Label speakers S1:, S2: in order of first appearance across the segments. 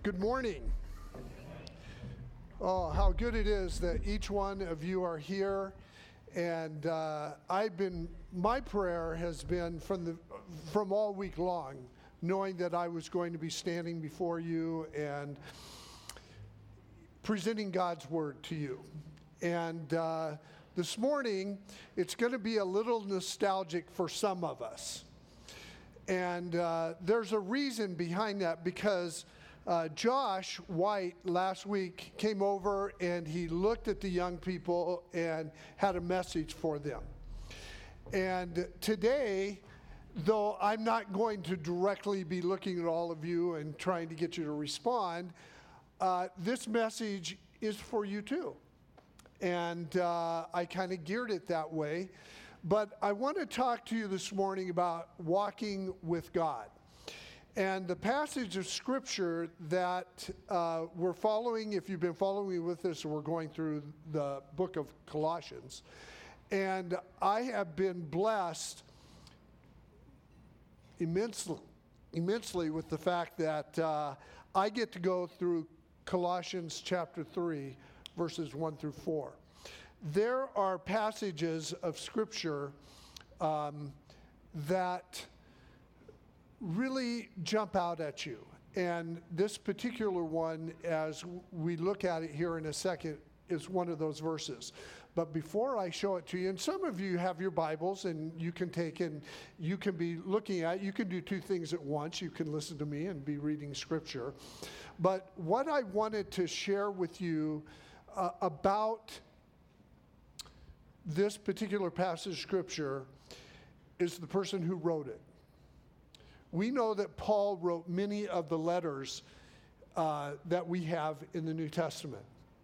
S1: Good morning. Oh, how good it is that each one of you are here. And my prayer has been from all week long, knowing that I was going to be standing before you and presenting God's word to you. And this morning, it's going to be a little nostalgic for some of us. And there's a reason behind that, because Josh White last week came over and he looked at the young people and had a message for them. And today, though I'm not going to directly be looking at all of you and trying to get you to respond, this message is for you too. And I kind of geared it that way. But I want to talk to you this morning about walking with God. And the passage of Scripture that we're following, if you've been following with us, we're going through the book of Colossians. And I have been blessed immensely with the fact that I get to go through Colossians chapter 3, verses 1 through 4. There are passages of Scripture that really jump out at you. And this particular one, as we look at it here in a second, is one of those verses. But before I show it to you, and some of you have your Bibles and you can take and you can be looking at, you can do two things at once. You can listen to me and be reading Scripture. But what I wanted to share with you about this particular passage of Scripture is the person who wrote it. We know that Paul wrote many of the letters that we have in the New Testament.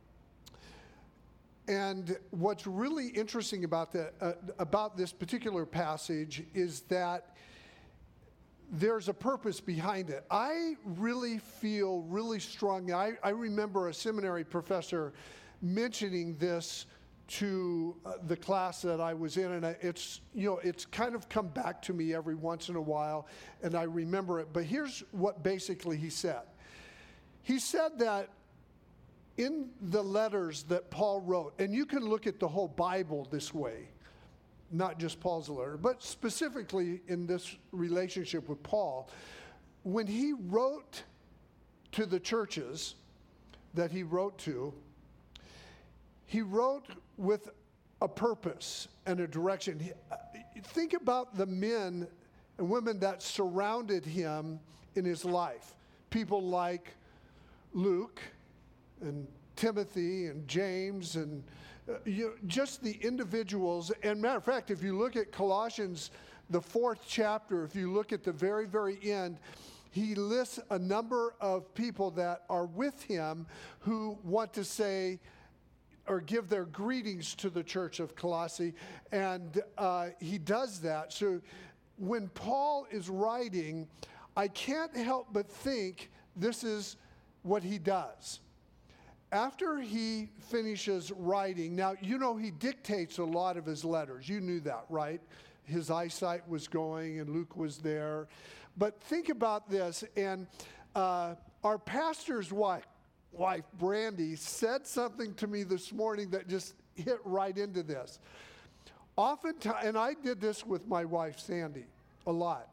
S1: And what's really interesting about this particular passage is that there's a purpose behind it. I really feel really strong. I remember a seminary professor mentioning this to the class that I was in, and it's kind of come back to me every once in a while, and I remember it. But here's what basically he said. He said that in the letters that Paul wrote, and you can look at the whole Bible this way, not just Paul's letter, but specifically in this relationship with Paul, when he wrote to the churches that he wrote to, he wrote with a purpose and a direction. Think about the men and women that surrounded him in his life. People like Luke and Timothy and James and just the individuals. And matter of fact, if you look at Colossians, the 4th chapter, if you look at the very, very end, he lists a number of people that are with him who want to say or give their greetings to the church of Colossae, and he does that. So when Paul is writing, I can't help but think this is what he does. After he finishes writing, now, he dictates a lot of his letters. You knew that, right? His eyesight was going, and Luke was there. But think about this, and our pastor's wife, Brandy, said something to me this morning that just hit right into this. Oftentimes, and I did this with my wife, Sandy, a lot.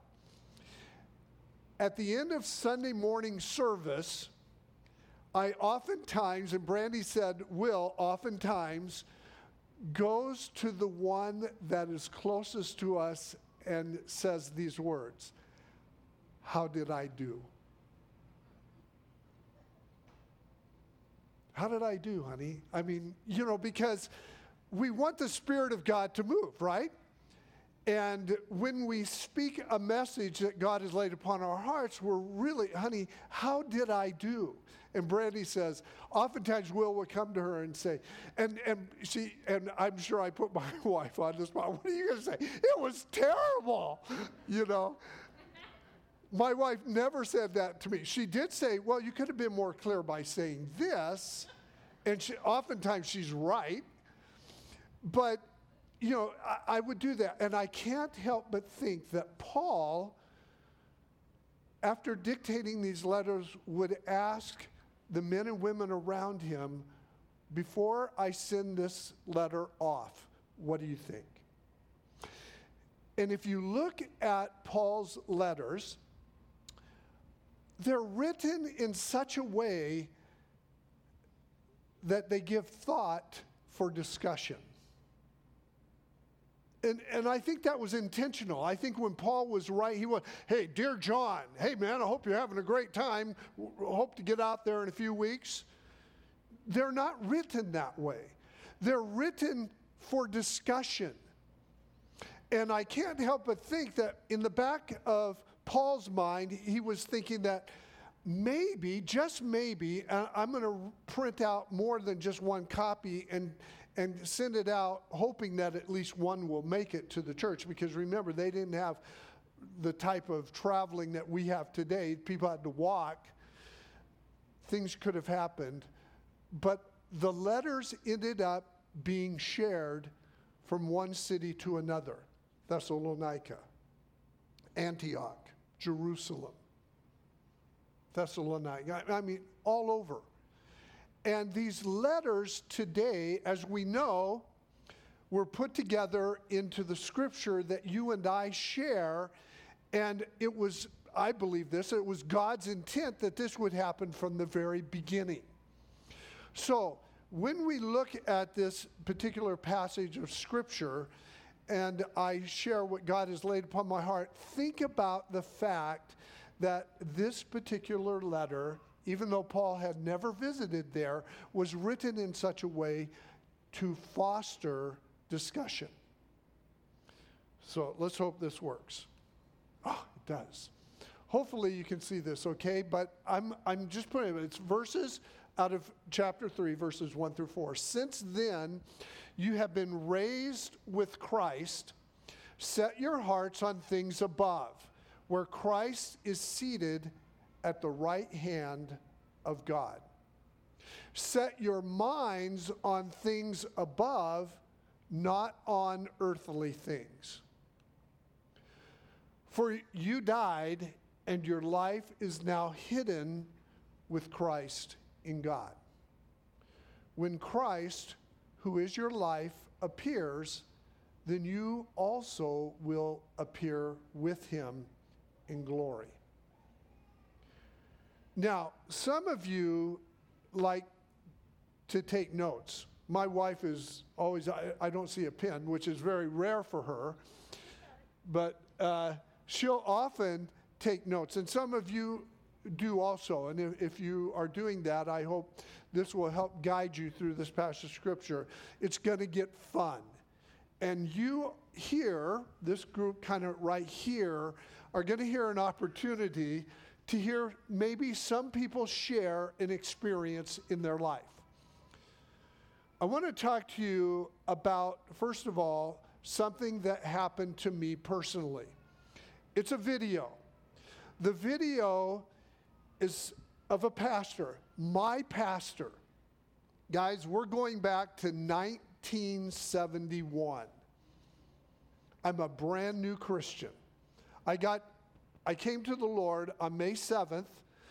S1: At the end of Sunday morning service, I oftentimes, and Brandy said Will oftentimes, goes to the one that is closest to us and says these words, "How did I do?" How did I do, honey? I mean, because we want the Spirit of God to move, right? And when we speak a message that God has laid upon our hearts, we're really, honey, how did I do? And Brandy says, oftentimes Will would come to her and say, and I'm sure I put my wife on the spot. What are you going to say? It was terrible, My wife never said that to me. She did say, well, you could have been more clear by saying this. And oftentimes she's right. But, I would do that. And I can't help but think that Paul after dictating these letters, would ask the men and women around him, before I send this letter off, what do you think? And if you look at Paul's letters, they're written in such a way that they give thought for discussion. And I think that was intentional. I think when Paul was writing, he was, hey, dear John, hey man, I hope you're having a great time. Hope to get out there in a few weeks. They're not written that way. They're written for discussion. And I can't help but think that in the back of Paul's mind, he was thinking that maybe, just maybe, I'm going to print out more than just one copy and send it out, hoping that at least one will make it to the church. Because remember, they didn't have the type of traveling that we have today. People had to walk. Things could have happened. But the letters ended up being shared from one city to another. Thessalonica, Antioch, Jerusalem, Thessalonica, I mean, all over. And these letters today, as we know, were put together into the scripture that you and I share. And it was, I believe this, it was God's intent that this would happen from the very beginning. So when we look at this particular passage of scripture, and I share what God has laid upon my heart, think about the fact that this particular letter, even though Paul had never visited there, was written in such a way to foster discussion. So let's hope this works. Oh, it does. Hopefully you can see this, okay? But I'm just putting it, it's verses out of chapter 3, verses 1 through 4. Since then, you have been raised with Christ. Set your hearts on things above, where Christ is seated at the right hand of God. Set your minds on things above, not on earthly things. For you died, and your life is now hidden with Christ in God. When Christ, who is your life, appears, then you also will appear with him in glory. Now, some of you like to take notes. My wife is always, I don't see a pen, which is very rare for her, but she'll often take notes. And some of you do also. And if you are doing that, I hope this will help guide you through this passage of scripture. It's going to get fun. And you here, this group kind of right here, are going to hear an opportunity to hear maybe some people share an experience in their life. I want to talk to you about, first of all, something that happened to me personally. It's a video. The video is of a pastor, my pastor. Guys, we're going back to 1971. I'm a brand new Christian. I came to the Lord on May 7th,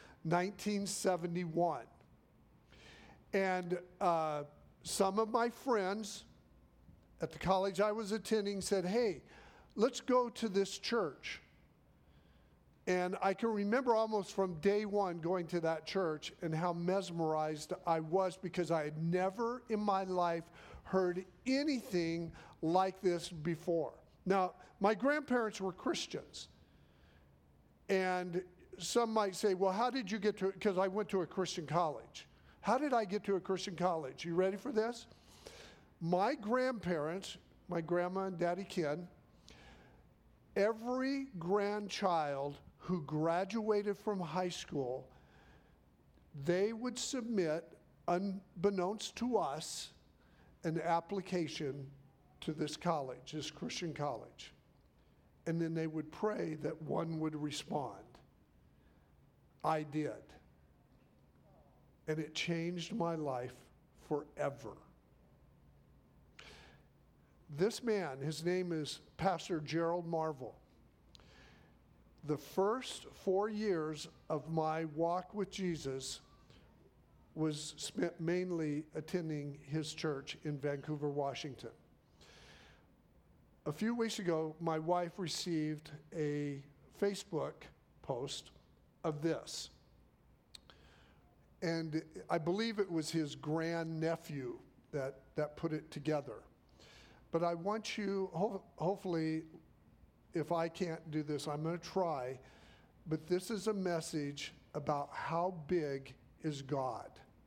S1: 1971. And some of my friends at the college I was attending said, hey, let's go to this church. And I can remember almost from day one going to that church and how mesmerized I was, because I had never in my life heard anything like this before. Now, my grandparents were Christians. And some might say, well, how did you get to it? Because I went to a Christian college. How did I get to a Christian college? You ready for this? My grandparents, my grandma and Daddy Ken, every grandchild who graduated from high school, they would submit, unbeknownst to us, an application to this college, this Christian college. And then they would pray that one would respond. I did. And it changed my life forever. This man, his name is Pastor Gerald Marvel. the first 4 years of my walk with Jesus was spent mainly attending his church in Vancouver, Washington. A few weeks ago, my wife received a Facebook post of this. And I believe it was his grandnephew that put it together. But I want you, hopefully, if I can't do this, I'm going to try. But this is a message about how big is God.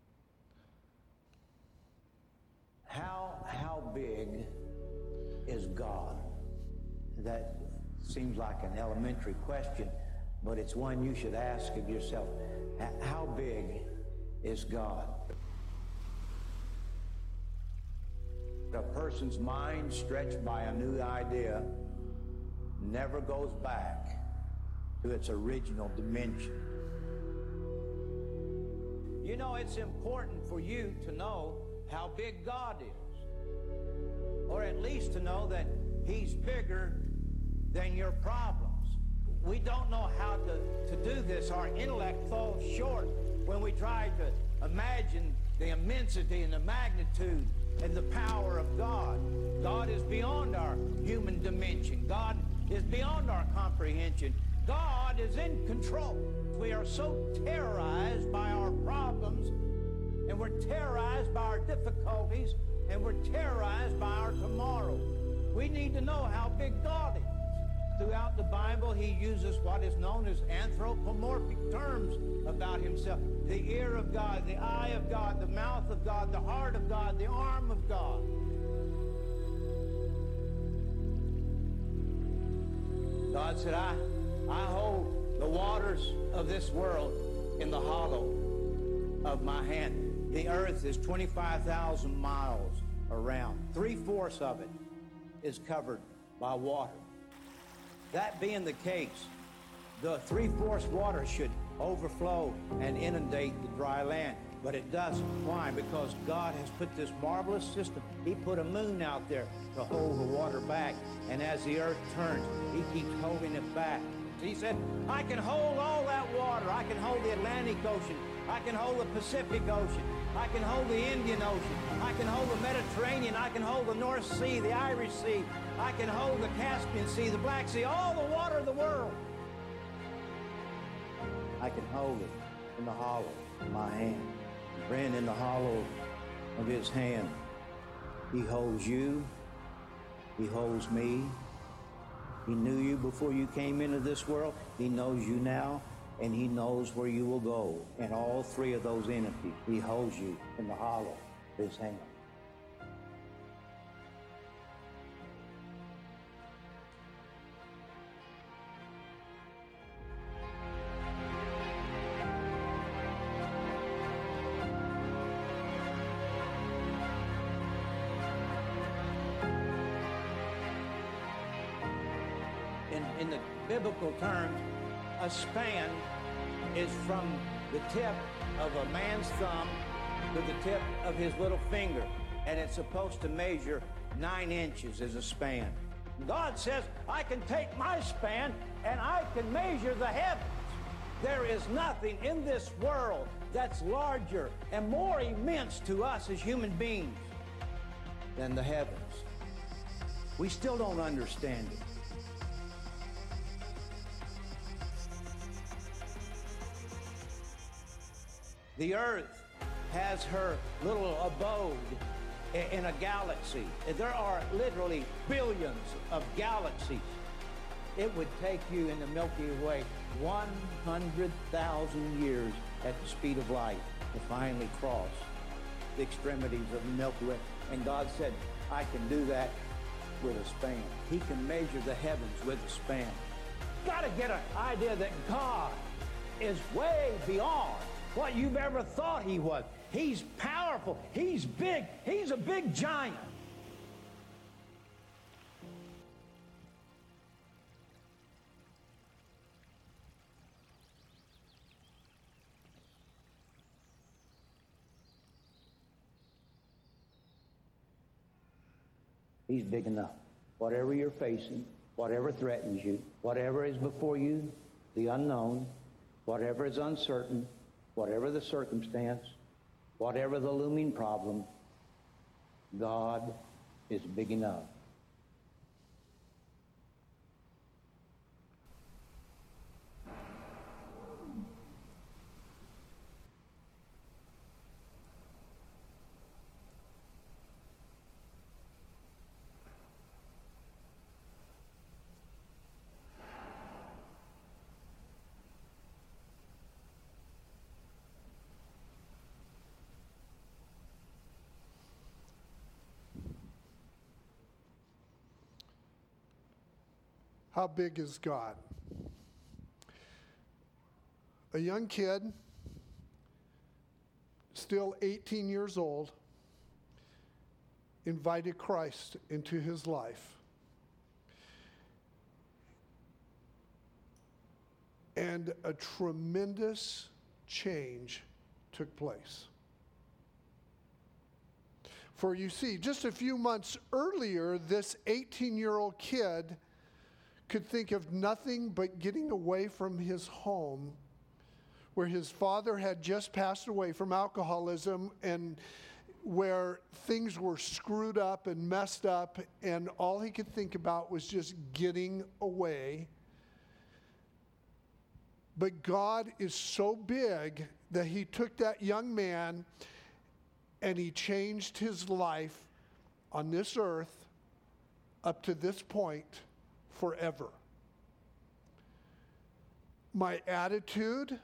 S2: How big is God? That seems like an elementary question, but it's one you should ask of yourself. How big is God? A person's mind stretched by a new idea never goes back to its original dimension. You know, it's important for you to know how big God is, or at least to know that he's bigger than your problems. We don't know how to do this. Our intellect falls short when we try to imagine the immensity and the magnitude and the power of God. God is beyond our human dimension. God is beyond our comprehension. God is in control. We are so terrorized by our problems, and we're terrorized by our difficulties, and we're terrorized by our tomorrow. We need to know how big God is. Throughout the Bible, he uses what is known as anthropomorphic terms about himself. The ear of God, the eye of God, the mouth of God, the heart of God, the arm of God. God said, I hold the waters of this world in the hollow of my hand. The earth is 25,000 miles around. 3/4 of it is covered by water. That being the case, the 3/4 water should overflow and inundate the dry land. But it doesn't. Why? Because God has put this marvelous system. He put a moon out there to hold the water back. And as the earth turns, he keeps holding it back. He said, I can hold all that water. I can hold the Atlantic Ocean. I can hold the Pacific Ocean. I can hold the Indian Ocean. I can hold the Mediterranean. I can hold the North Sea, the Irish Sea. I can hold the Caspian Sea, the Black Sea, all the water of the world. I can hold it in the hollow of my hand. Friend, in the hollow of his hand, he holds you. He holds me. He knew you before you came into this world. He knows you now, and he knows where you will go. And all three of those entities, he holds you in the hollow of his hand. In the biblical terms, a span is from the tip of a man's thumb to the tip of his little finger, and it's supposed to measure 9 inches as a span. God says, I can take my span and I can measure the heavens. There is nothing in this world that's larger and more immense to us as human beings than the heavens. We still don't understand it. The earth has her little abode in a galaxy. There are literally billions of galaxies. It would take you in the Milky Way 100,000 years at the speed of light to finally cross the extremities of the Milky Way. And God said, I can do that with a span. He can measure the heavens with a span. Got to get an idea that God is way beyond what you've ever thought he was. He's powerful. He's big. He's a big giant. He's big enough. Whatever you're facing, whatever threatens you, whatever is before you, the unknown, whatever is uncertain, whatever the circumstance, whatever the looming problem, God is big enough.
S1: How big is God? A young kid, still 18 years old, invited Christ into his life. And a tremendous change took place. For you see, just a few months earlier, this 18-year-old kid could think of nothing but getting away from his home, where his father had just passed away from alcoholism and where things were screwed up and messed up, and all he could think about was just getting away. But God is so big that he took that young man and he changed his life on this earth up to this point forever. My attitude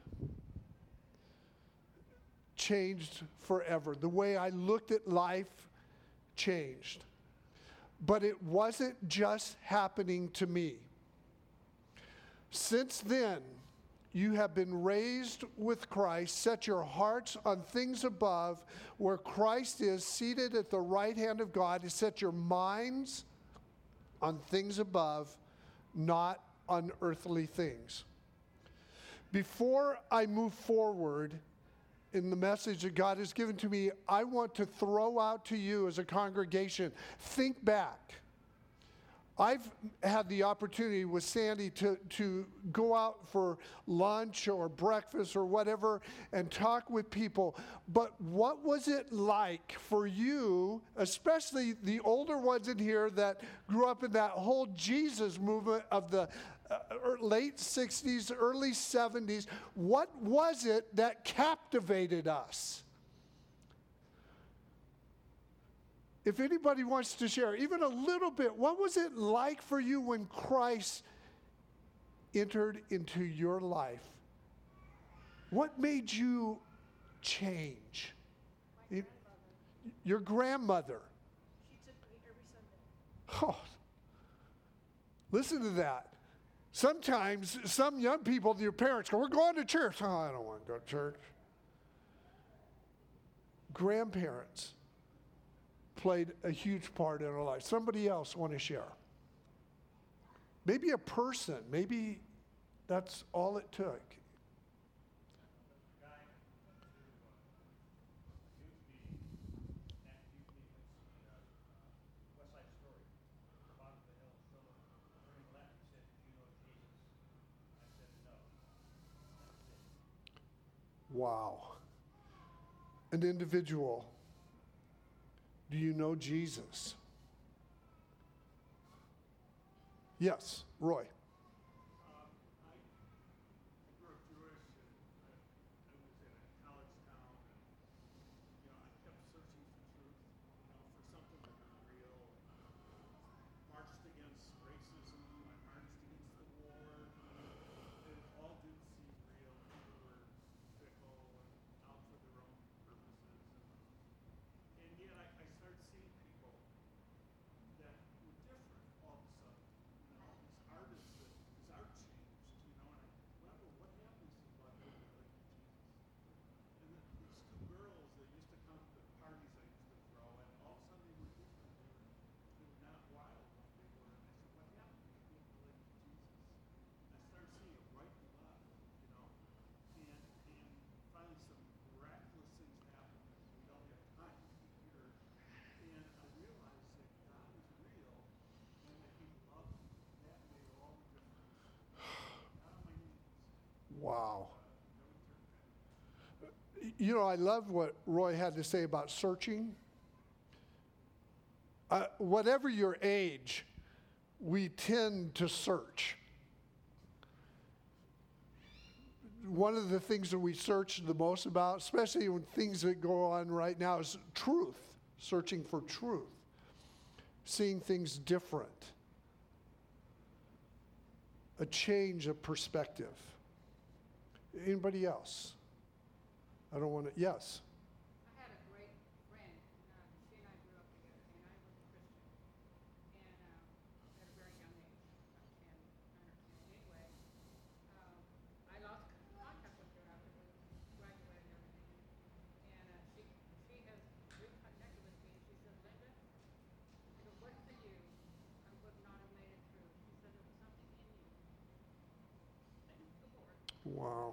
S1: changed forever. The way I looked at life changed. But it wasn't just happening to me. Since then, you have been raised with Christ. Set your hearts on things above, where Christ is seated at the right hand of God. Set your minds on things above, not on earthly things. Before I move forward in the message that God has given to me, I want to throw out to you as a congregation, think back. I've had the opportunity with Sandy to go out for lunch or breakfast or whatever and talk with people. But what was it like for you, especially the older ones in here that grew up in that whole Jesus movement of the late 60s, early 70s? What was it that captivated us? If anybody wants to share even a little bit, what was it like for you when Christ entered into your life? What made you change? Your grandmother.
S3: She took me every Sunday.
S1: Oh, listen to that. Sometimes some young people, your parents go, we're going to church. Oh, I don't want to go to church. Grandparents played a huge part in our life. Somebody else want to share? Maybe a person. Maybe that's all it took. Wow. An individual. Do you know Jesus? Yes, Roy.
S4: I grew up Jewish, and I was in a college town, and I kept searching for truth, for something that was real. Marched against racism, I marched against the war. It all didn't seem real. People were fickle and out for their own purposes, and yet I started seeing people that were different all of a sudden. These artists
S1: You know, I love what Roy had to say about searching. Whatever your age, we tend to search. One of the things that we search the most about, especially when things that go on right now, is truth, searching for truth, seeing things different, a change of perspective. Anybody else? I don't want to, yes.
S3: I had a great friend. She and I grew up together, and I was a Christian. And at a very young age, about 10, 9 or 10. Anyway, I lost contact with her after we graduated and everything. And she has reconnected with me. She said, Linda, if it wasn't for you, I would not have made it through. She said there was something in you. Thank the Lord.
S1: Wow.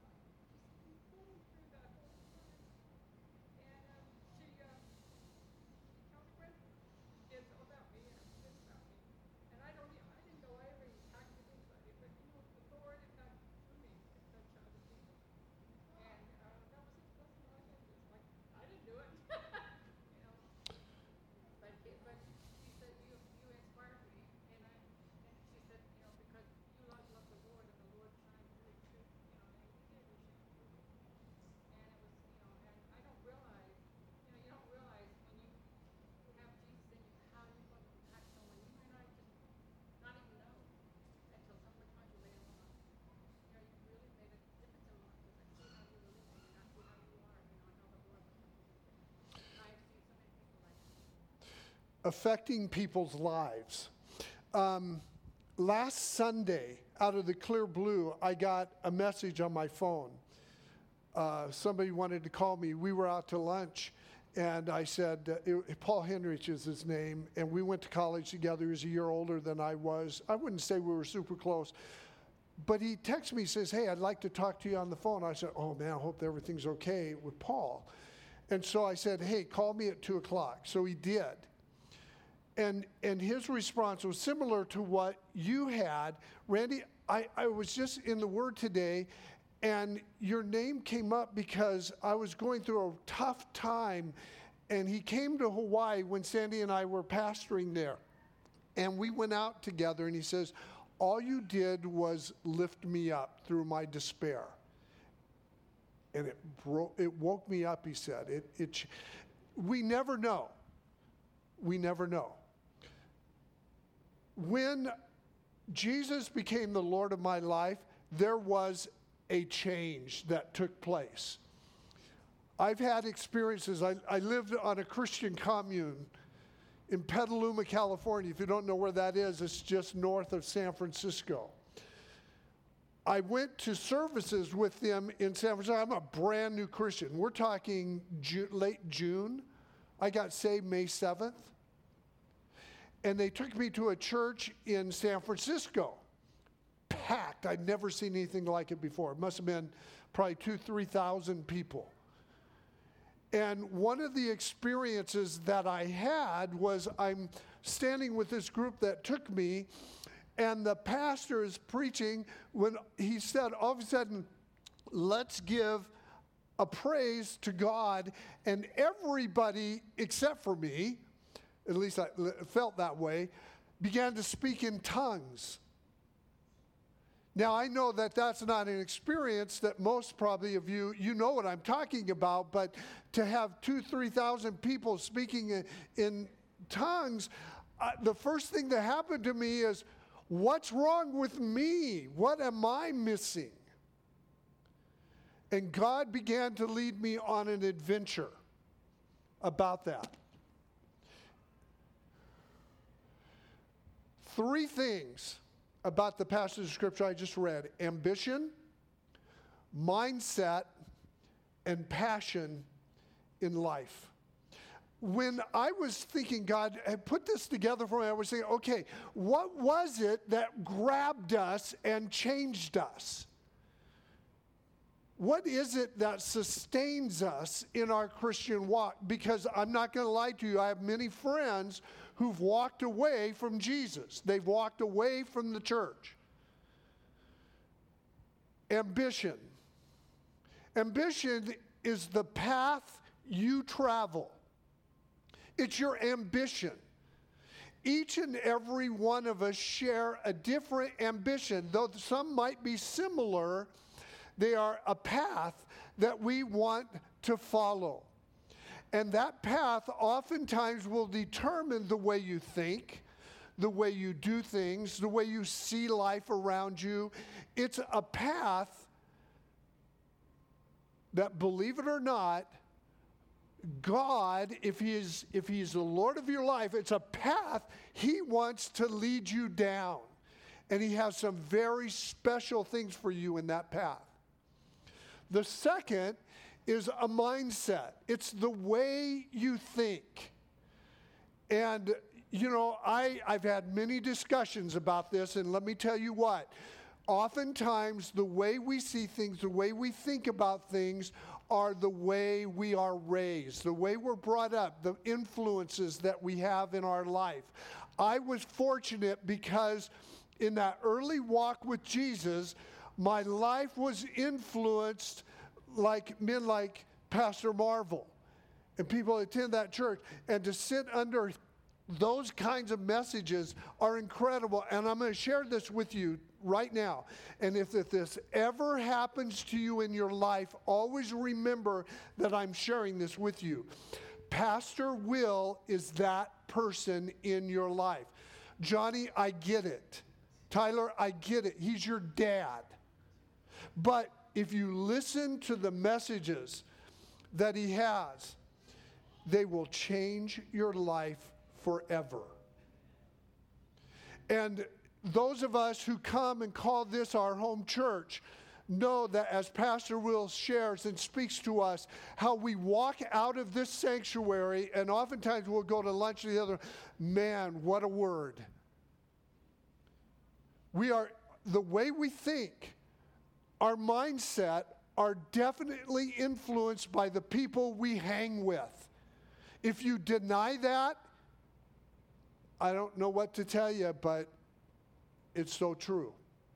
S1: Affecting people's lives. Last Sunday, out of the clear blue, I got a message on my phone. Somebody wanted to call me. We were out to lunch, and I said, Paul Henrich is his name, and we went to college together. He was a year older than I was. I wouldn't say we were super close. But he texts me, says, hey, I'd like to talk to you on the phone. I said, oh, man, I hope everything's okay with Paul. And so I said, hey, call me at 2 o'clock. So he did. And his response was similar to what you had. Randy, I was just in the Word today, and your name came up because I was going through a tough time, and he came to Hawaii when Sandy and I were pastoring there. And we went out together, and he says, all you did was lift me up through my despair. And it woke me up, he said. We never know. We never know. When Jesus became the Lord of my life, there was a change that took place. I've had experiences. I lived on a Christian commune in Petaluma, California. If you don't know where that is, it's just north of San Francisco. I went to services with them in San Francisco. I'm a brand new Christian. We're talking late June. I got saved May 7th. And they took me to a church in San Francisco, packed. I'd never seen anything like it before. It must have been probably 3,000 people. And one of the experiences that I had was I'm standing with this group that took me, and the pastor is preaching when he said, all of a sudden, let's give a praise to God. And everybody except for me, at least I felt that way, began to speak in tongues. Now, I know that that's not an experience that most probably of you know what I'm talking about, but to have 3,000 people speaking in tongues, the first thing that happened to me is, what's wrong with me? What am I missing? And God began to lead me on an adventure about that. 3 things about the passage of Scripture I just read: ambition, mindset, and passion in life. When I was thinking God had put this together for me, I was saying, okay, what was it that grabbed us and changed us? What is it that sustains us in our Christian walk? Because I'm not going to lie to you, I have many friends who've walked away from Jesus. They've walked away from the church. Ambition. Ambition is the path you travel. It's your ambition. Each and every one of us share a different ambition. Though some might be similar, they are a path that we want to follow. And that path oftentimes will determine the way you think, the way you do things, the way you see life around you. It's a path that, believe it or not, God, if he's the Lord of your life, it's a path he wants to lead you down. And he has some very special things for you in that path. The second is a mindset. It's the way you think. And, you know, I've had many discussions about this, and let me tell you what. Oftentimes, the way we see things, the way we think about things, are the way we are raised, the way we're brought up, the influences that we have in our life. I was fortunate because in that early walk with Jesus, my life was influenced like men like Pastor Marvel and people that attend that church. And to sit under those kinds of messages are incredible. And I'm going to share this with you right now. And if this ever happens to you in your life, always remember that I'm sharing this with you. Pastor Will is that person in your life. Johnny, I get it. Tyler, I get it. He's your dad. But if you listen to the messages that he has, they will change your life forever. And those of us who come and call this our home church know that as Pastor Will shares and speaks to us, how we walk out of this sanctuary, and oftentimes we'll go to lunch together. Man, what a word. The way we think, our mindset are definitely influenced by the people we hang with. If you deny that, I don't know what to tell you, but it's so true.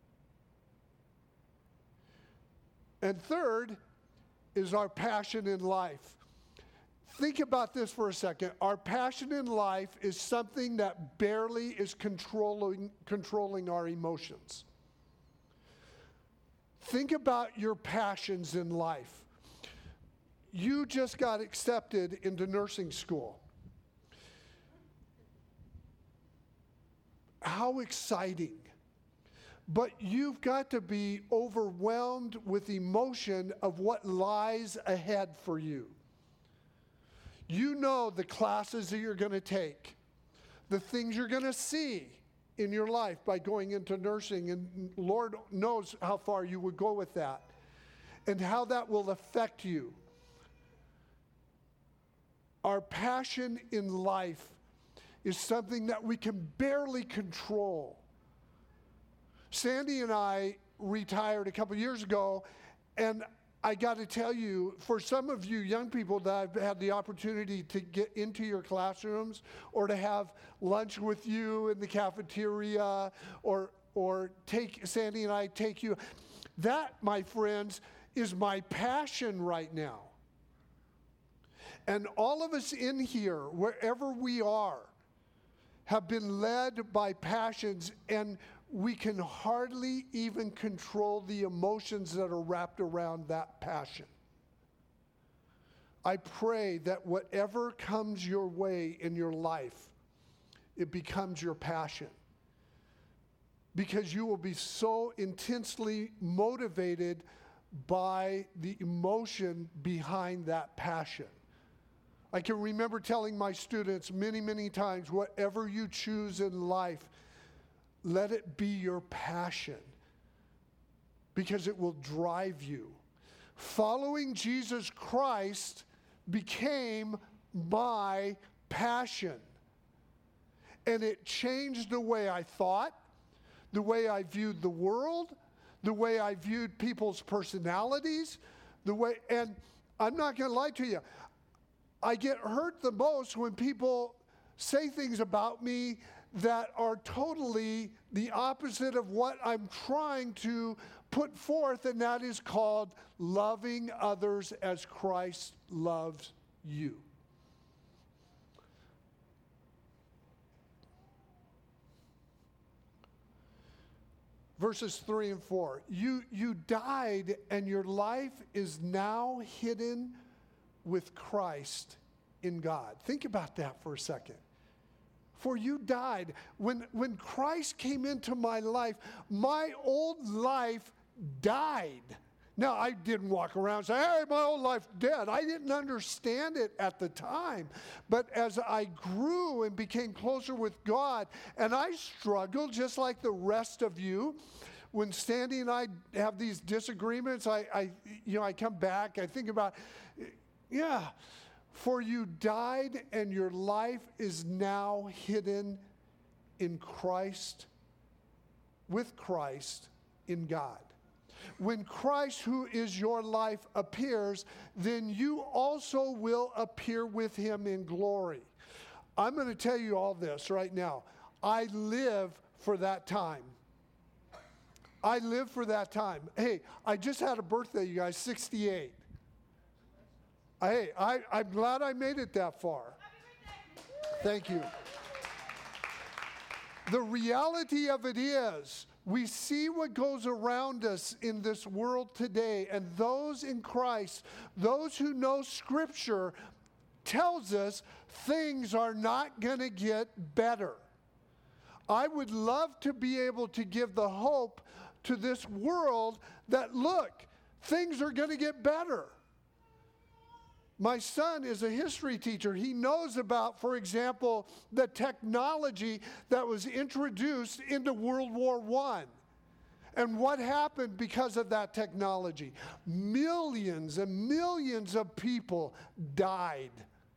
S1: And third is our passion in life. Think about this for a second. Our passion in life is something that barely is controlling our emotions. Think about your passions in life. You just got accepted into nursing school. How exciting. But you've got to be overwhelmed with emotion of what lies ahead for you. You know the classes that you're going to take, the things you're going to see in your life by going into nursing, and Lord knows how far you would go with that, and how that will affect you. Our passion in life is something that we can barely control. Sandy and I retired a couple years ago, and I got to tell you, for some of you young people that I've had the opportunity to get into your classrooms or to have lunch with you in the cafeteria or take Sandy and I take you, that, my friends, is my passion right now. And all of us in here, wherever we are, have been led by passions, and we can hardly even control the emotions that are wrapped around that passion. I pray that whatever comes your way in your life, it becomes your passion. Because you will be so intensely motivated by the emotion behind that passion. I can remember telling my students many, many times, whatever you choose in life, let it be your passion, because it will drive you. Following Jesus Christ became my passion. And it changed the way I thought, the way I viewed the world, the way I viewed people's personalities, and I'm not going to lie to you, I get hurt the most when people say things about me that are totally the opposite of what I'm trying to put forth, and that is called loving others as Christ loves you. Verses 3 and 4. You died, and your life is now hidden with Christ in God. Think about that for a second. For you died. When Christ came into my life, my old life died. Now, I didn't walk around and say, hey, my old life's dead. I didn't understand it at the time. But as I grew and became closer with God, and I struggled just like the rest of you, when Sandy and I have these disagreements, I come back, I think about, for you died and your life is now hidden in Christ, with Christ in God. When Christ, who is your life, appears, then you also will appear with him in glory. I'm going to tell you all this right now. I live for that time. I live for that time. Hey, I just had a birthday, you guys, 68. Hey, I'm glad I made it that far. Thank you. The reality of it is, we see what goes around us in this world today, and those in Christ, those who know Scripture, tells us things are not going to get better. I would love to be able to give the hope to this world that, look, things are going to get better. My son is a history teacher. He knows about, for example, the technology that was introduced into World War I. And what happened because of that technology? Millions and millions of people died.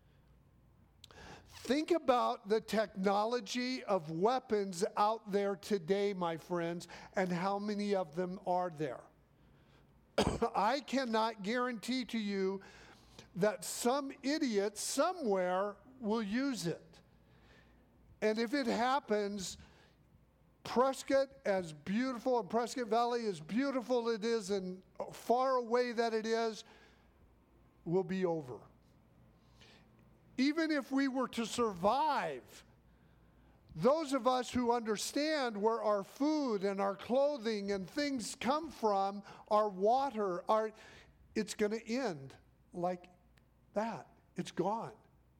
S1: Think about the technology of weapons out there today, my friends, and how many of them are there. I cannot guarantee to you that some idiot somewhere will use it. And if it happens, Prescott, as beautiful, and Prescott Valley, as beautiful it is and far away that it is, will be over. Even if we were to survive, those of us who understand where our food and our clothing and things come from, our water, it's going to end like that. It's gone.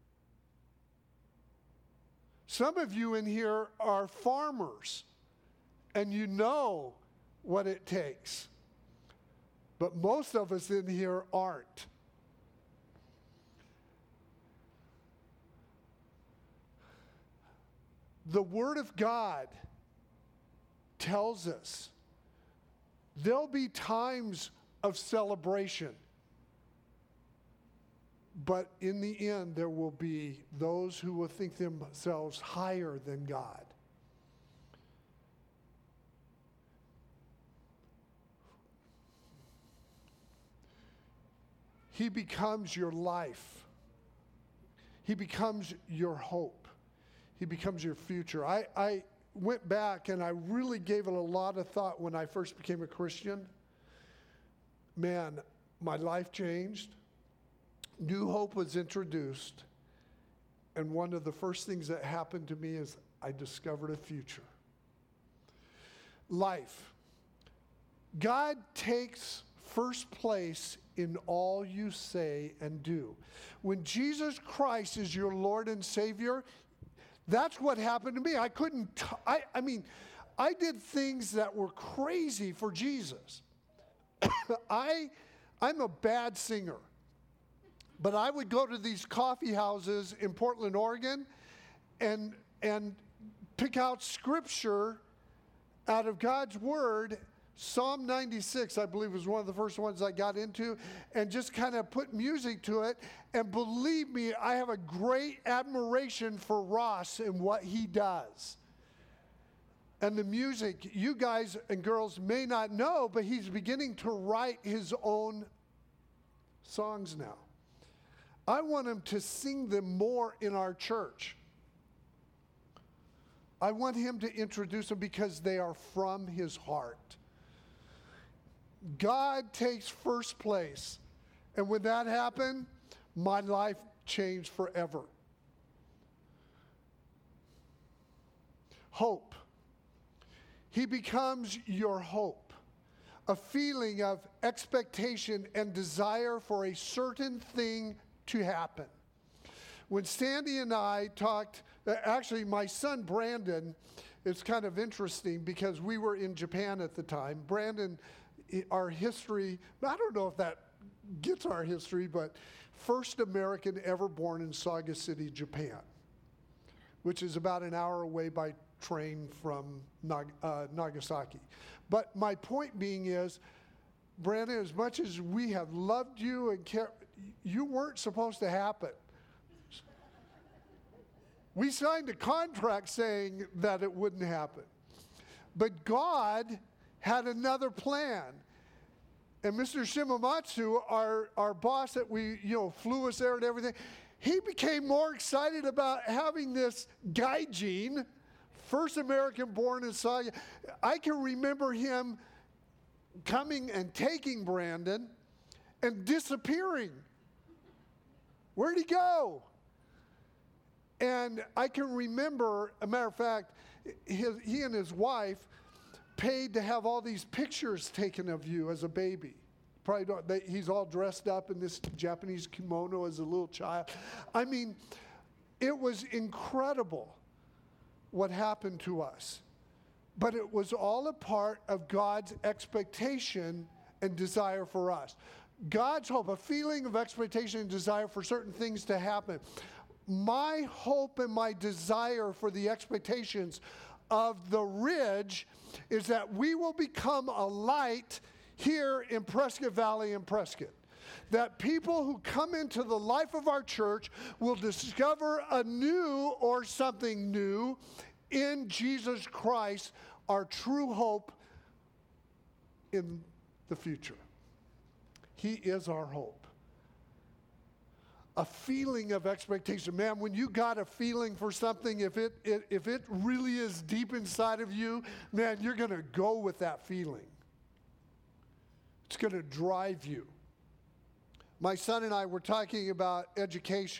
S1: Some of you in here are farmers, and you know what it takes. But most of us in here aren't. The Word of God tells us there'll be times of celebration. But in the end, there will be those who will think themselves higher than God. He becomes your life. He becomes your hope. He becomes your future. I went back and I really gave it a lot of thought when I first became a Christian. Man, my life changed. New hope was introduced, and one of the first things that happened to me is I discovered a future. Life. God takes first place in all you say and do. When Jesus Christ is your Lord and Savior, that's what happened to me. I did things that were crazy for Jesus. I'm a bad singer. But I would go to these coffee houses in Portland, Oregon, and pick out scripture out of God's Word. Psalm 96, I believe, was one of the first ones I got into, and just kind of put music to it. And believe me, I have a great admiration for Ross and what he does. And the music, you guys and girls may not know, but he's beginning to write his own songs now. I want him to sing them more in our church. I want him to introduce them because they are from his heart. God takes first place. And when that happened, my life changed forever. Hope. He becomes your hope, a feeling of expectation and desire for a certain thing to happen. When Sandy and I talked, actually my son Brandon, it's kind of interesting because we were in Japan at the time. Brandon, our history, I don't know if that gets our history, but first American ever born in Saga City, Japan, which is about an hour away by train from Nagasaki. But my point being is, Brandon, as much as we have loved you and care, you weren't supposed to happen. We signed a contract saying that it wouldn't happen. But God had another plan. And Mr. Shimamatsu, our boss that we, flew us there and everything, he became more excited about having this gaijin, first American born in Saga. I can remember him coming and taking Brandon and disappearing. Where'd he go? And I can remember, a matter of fact, he and his wife paid to have all these pictures taken of you as a baby. Probably don't, he's all dressed up in this Japanese kimono as a little child. I mean, it was incredible what happened to us. But it was all a part of God's expectation and desire for us. God's hope, a feeling of expectation and desire for certain things to happen. My hope and my desire for the expectations of the Ridge is that we will become a light here in Prescott Valley and Prescott. That people who come into the life of our church will discover a new or something new in Jesus Christ, our true hope in the future. He is our hope. A feeling of expectation. Man, when you got a feeling for something, if it really is deep inside of you, man, you're going to go with that feeling. It's going to drive you. My son and I were talking about education.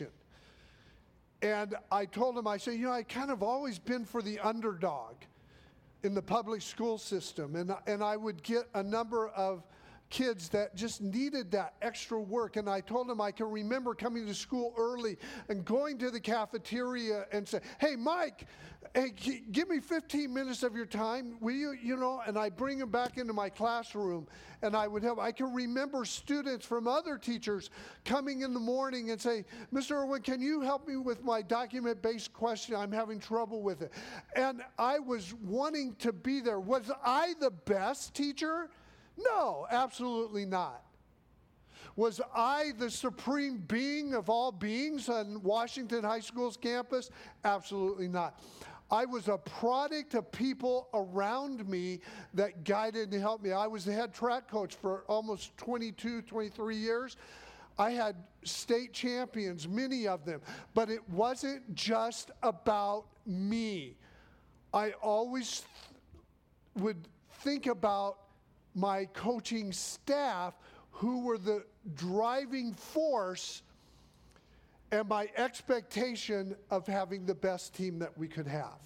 S1: And I told him, I said, I kind of always been for the underdog in the public school system. And I would get a number of kids that just needed that extra work. And I told him I can remember coming to school early and going to the cafeteria and say, hey, Mike, hey, give me 15 minutes of your time, will you? And I bring him back into my classroom and I would help. I can remember students from other teachers coming in the morning and say, Mr. Irwin, can you help me with my document-based question? I'm having trouble with it. And I was wanting to be there. Was I the best teacher? No, absolutely not. Was I the supreme being of all beings on Washington High School's campus? Absolutely not. I was a product of people around me that guided and helped me. I was the head track coach for almost 22, 23 years. I had state champions, many of them, but it wasn't just about me. I always would think about my coaching staff, who were the driving force, and my expectation of having the best team that we could have.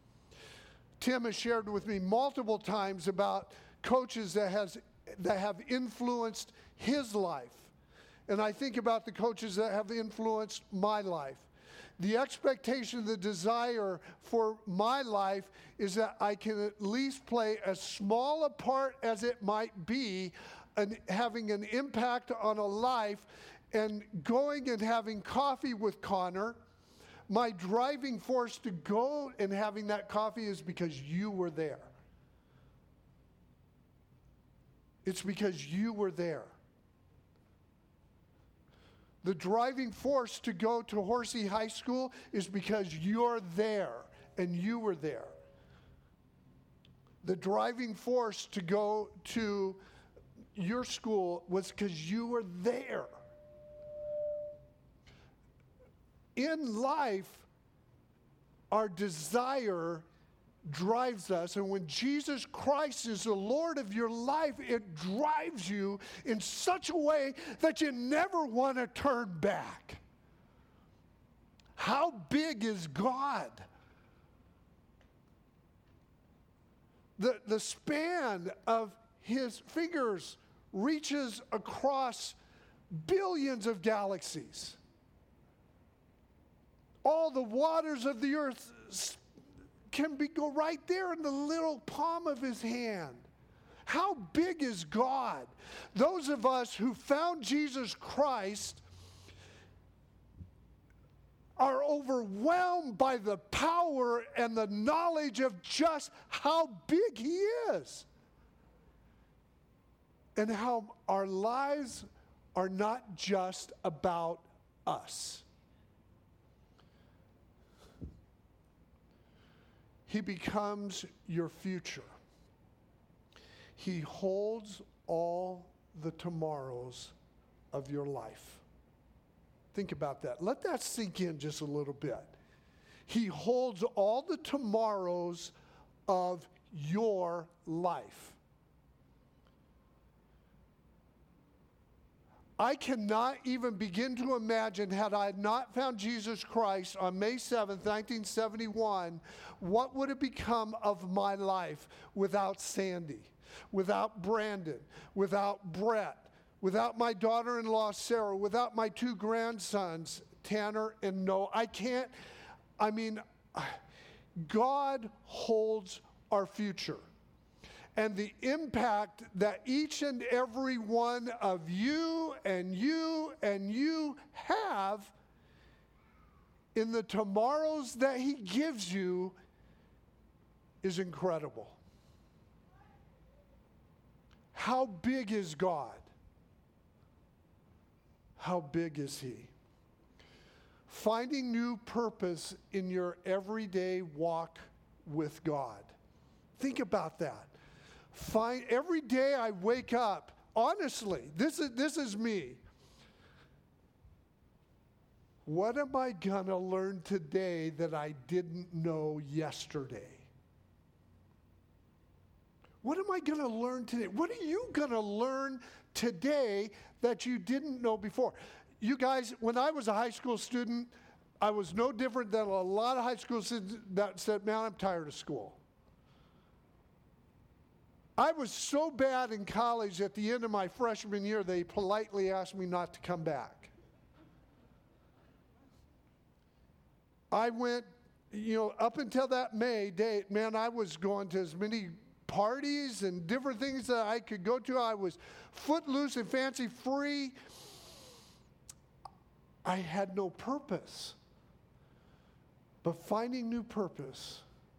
S1: Tim has shared with me multiple times about coaches that have influenced his life. And I think about the coaches that have influenced my life. The expectation, the desire for my life is that I can at least play as small a part as it might be and having an impact on a life, and going and having coffee with Connor. My driving force to go and having that coffee is because you were there. It's because you were there. The driving force to go to Horsey High School is because you're there and you were there. The driving force to go to your school was because you were there. In life, our desire drives us. And when Jesus Christ is the Lord of your life, it drives you in such a way that you never want to turn back. How big is God? The span of his fingers reaches across billions of galaxies. All the waters of the earth can go right there in the little palm of his hand. How big is God? Those of us who found Jesus Christ are overwhelmed by the power and the knowledge of just how big he is. And how our lives are not just about us. He becomes your future. He holds all the tomorrows of your life. Think about that. Let that sink in just a little bit. He holds all the tomorrows of your life. I cannot even begin to imagine, had I not found Jesus Christ on May 7th, 1971, what would have become of my life without Sandy, without Brandon, without Brett, without my daughter-in-law, Sarah, without my two grandsons, Tanner and Noah. God holds our future. And the impact that each and every one of you and you and you have in the tomorrows that he gives you is incredible. How big is God? How big is he? Finding new purpose in your everyday walk with God. Think about that. Every day I wake up, honestly, this is me. What am I going to learn today that I didn't know yesterday? What am I going to learn today? What are you going to learn today that you didn't know before? You guys, when I was a high school student, I was no different than a lot of high school students that said, man, I'm tired of school. I was so bad in college at the end of my freshman year, they politely asked me not to come back. I went, up until that May date, man, I was going to as many parties and different things that I could go to. I was footloose and fancy free. I had no purpose. But finding new purpose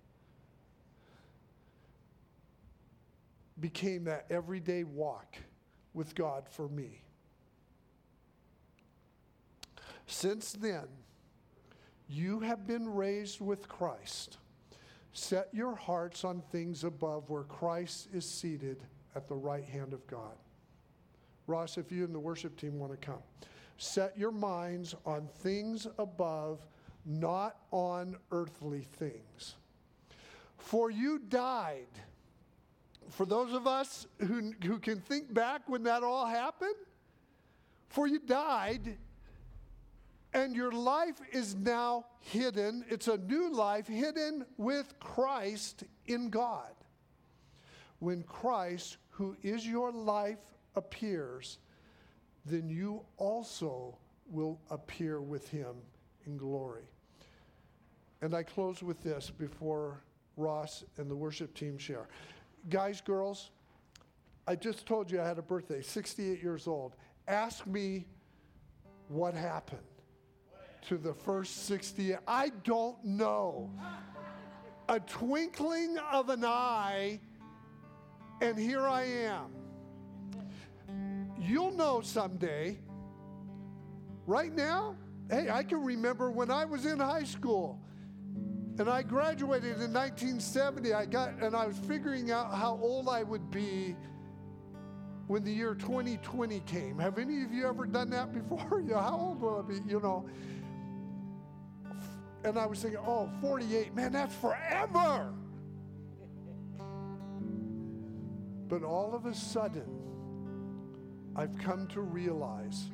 S1: became that everyday walk with God for me. Since then, you have been raised with Christ. Set your hearts on things above where Christ is seated at the right hand of God. Ross, if you and the worship team want to come. Set your minds on things above, not on earthly things. For you died. For those of us who can think back when that all happened, for you died, and your life is now hidden. It's a new life hidden with Christ in God. When Christ, who is your life, appears, then you also will appear with him in glory. And I close with this before Ross and the worship team share. Guys, girls, I just told you I had a birthday, 68 years old. Ask me what happened to the first 60. I don't know. A twinkling of an eye, and here I am. You'll know someday. Right now, hey, I can remember when I was in high school. And I graduated in 1970. I was figuring out how old I would be when the year 2020 came. Have any of you ever done that before? How old will I be? And I was thinking, 48, man, that's forever. But all of a sudden, I've come to realize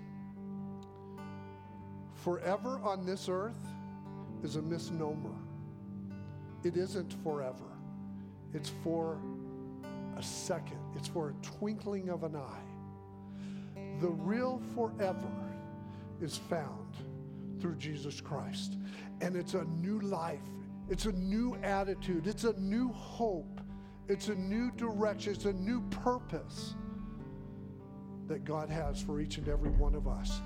S1: forever on this earth is a misnomer. It isn't forever. It's for a second. It's for a twinkling of an eye. The real forever is found through Jesus Christ. And it's a new life. It's a new attitude. It's a new hope. It's a new direction. It's a new purpose that God has for each and every one of us.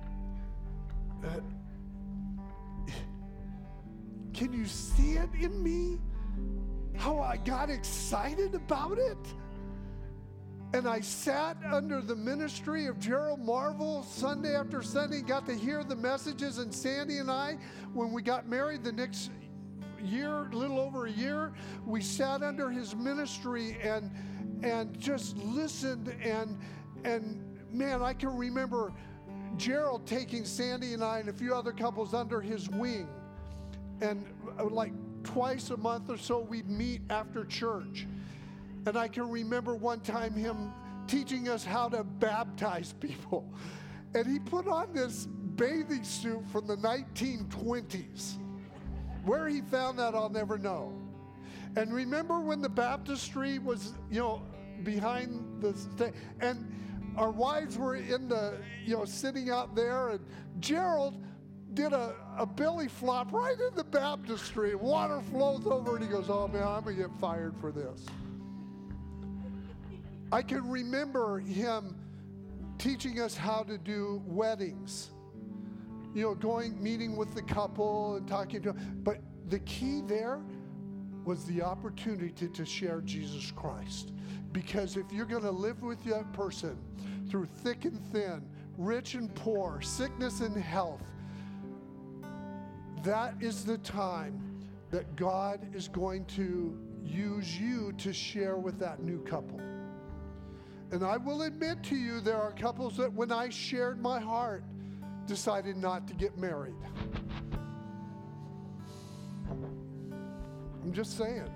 S1: Can you see it in me? How I got excited about it? And I sat under the ministry of Gerald Marvel Sunday after Sunday, got to hear the messages. And Sandy and I, when we got married the next year, a little over a year, we sat under his ministry and just listened. And man, I can remember Gerald taking Sandy and I and a few other couples under his wing. And like twice a month or so, we'd meet after church. And I can remember one time him teaching us how to baptize people. And he put on this bathing suit from the 1920s. Where he found that, I'll never know. And remember when the baptistry was, behind the thing, and our wives were in the, sitting out there, and Gerald did a belly flop right in the baptistry. Water flows over, and he goes, "Oh man, I'm gonna get fired for this." I can remember him teaching us how to do weddings. Meeting with the couple and talking to them. But the key there was the opportunity to share Jesus Christ. Because if you're going to live with that person through thick and thin, rich and poor, sickness and health, that is the time that God is going to use you to share with that new couple. And I will admit to you, there are couples that when I shared my heart, decided not to get married. I'm just saying.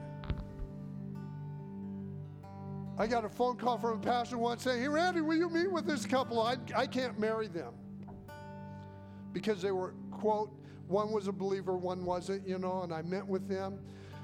S1: I got a phone call from a pastor once saying, "Hey, Randy, will you meet with this couple? I can't marry them." Because they were, quote, one was a believer, one wasn't, and I met with them.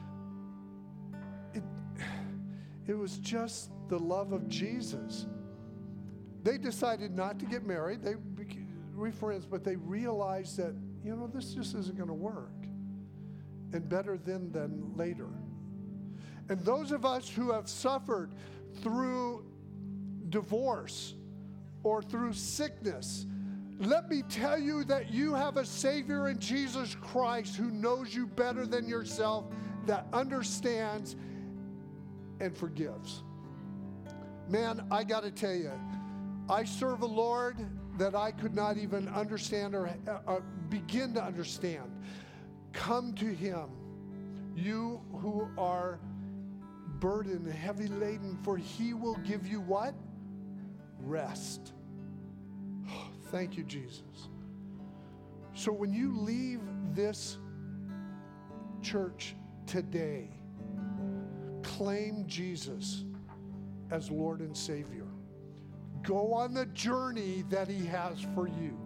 S1: It was just the love of Jesus. They decided not to get married. They were friends, but they realized that, this just isn't going to work. And better then than later. And those of us who have suffered through divorce or through sickness, let me tell you that you have a Savior in Jesus Christ who knows you better than yourself, that understands and forgives. Man, I got to tell you, I serve a Lord that I could not even understand or begin to understand. Come to Him, you who are burdened and heavy laden, for He will give you what? Rest. Oh, thank you, Jesus. So when you leave this church today, claim Jesus as Lord and Savior. Go on the journey that He has for you.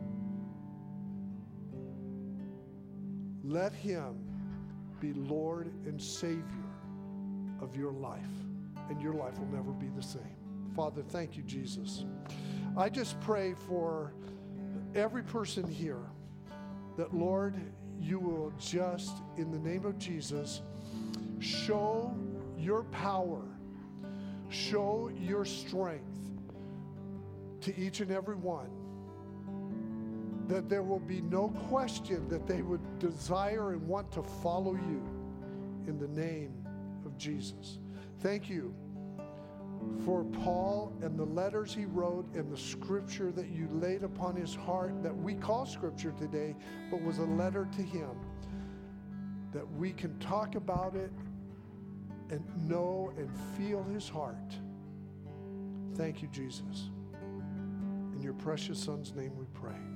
S1: Let Him be Lord and Savior of your life, and your life will never be the same. Father, thank you, Jesus. I just pray for every person here that, Lord, you will just, in the name of Jesus, show your power, show your strength to each and every one, that there will be no question that they would desire and want to follow you in the name of Jesus. Thank you for Paul and the letters he wrote and the scripture that you laid upon his heart that we call scripture today, but was a letter to him, that we can talk about it and know and feel his heart. Thank you, Jesus. In your precious Son's name we pray.